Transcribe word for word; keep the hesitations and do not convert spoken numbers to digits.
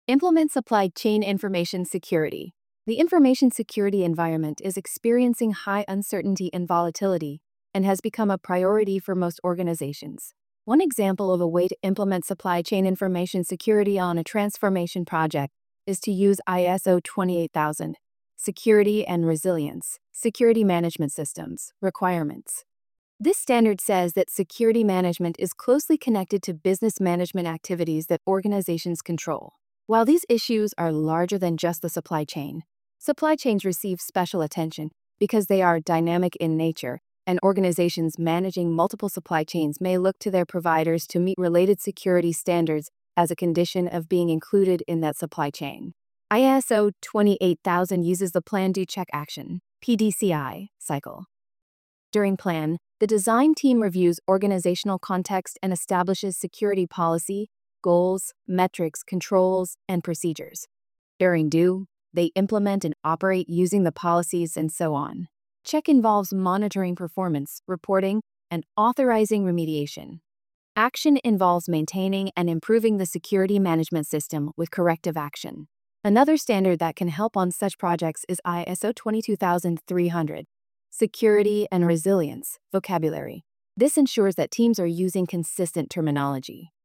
Implement supply chain information security. The information security environment is experiencing high uncertainty and volatility and has become a priority for most organizations. One example of a way to implement supply chain information security on a transformation project is to use I S O twenty-eight thousand, Security and Resilience, Security Management Systems, requirements. This standard says that security management is closely connected to business management activities that organizations control. While these issues are larger than just the supply chain, supply chains receive special attention because they are dynamic in nature, and organizations managing multiple supply chains may look to their providers to meet related security standards as a condition of being included in that supply chain. I S O twenty-eight thousand uses the Plan Do Check Action (P D C I) cycle. During plan, the design team reviews organizational context and establishes security policy, goals, metrics, controls, and procedures. During do, they implement and operate using the policies and so on. Check involves monitoring performance, reporting, and authorizing remediation. Action involves maintaining and improving the security management system with corrective action. Another standard that can help on such projects is I S O twenty-two thousand three hundred, Security and Resilience vocabulary. This ensures that teams are using consistent terminology.